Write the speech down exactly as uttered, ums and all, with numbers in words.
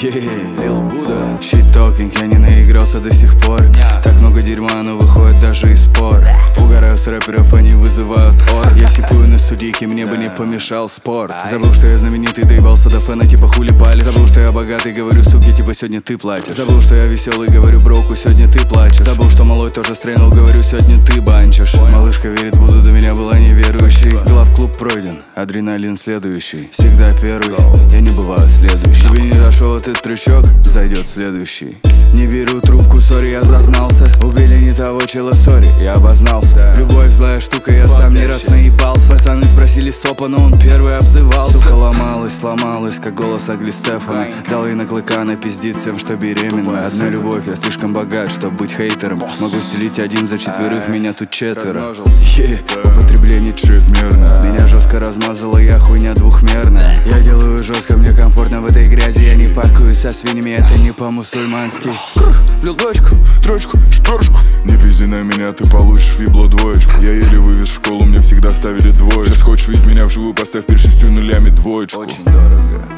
Ей, Лил Буда. Щит-токинг, я не наигрался до сих пор. Так много дерьма, но выходит даже из спор. Угораю с рэперов, они вызывают ор. Я сипую на студийке, мне бы не помешал спорт. Забыл, что я знаменитый, доебался до фэна, типа хули пали. Забыл, что я богатый, говорю суки, типа сегодня ты платишь. Забыл, что я веселый, говорю броку, сегодня ты плачешь. Забыл, что малой тоже стрейнул, говорю, сегодня ты банчишь. Малышка верит, буду, до меня была неверующей. Главклуб пройден, адреналин следующий. Всегда первый, я не бываю следующий. Тебе не зашел этот трючок, зайдет следующий. Не беру трубку, сори, я зазнался. Убили не того чела, сори, я обознался. Любовь злая штука, я сам не раз наебался. Пацаны спросили сопа, но он первый обзывался. Сука ломалась, сломалась, как голос Агли Стефана. Дал ей на клыка, она пиздит всем, что беременна. Одна любовь, я слишком богат, чтобы быть хейтером. Могу стелить один за четверых, меня тут четверо. Е, употребление чрезмерно. Меня жестко размазала, я хуйня двухмерная. Я делаю жестко, мне комфортно в этой грязи. Я не факую со свиньями, это не по-мусульмански. Влил двоечку, троечку, четверочку. Не пизди на меня, ты получишь фибло двоечку. Я еле вывез в школу, мне всегда ставили двоечку. Сейчас хочешь видеть меня вживую, поставь перед шестью нулями двоечку. Очень дорого.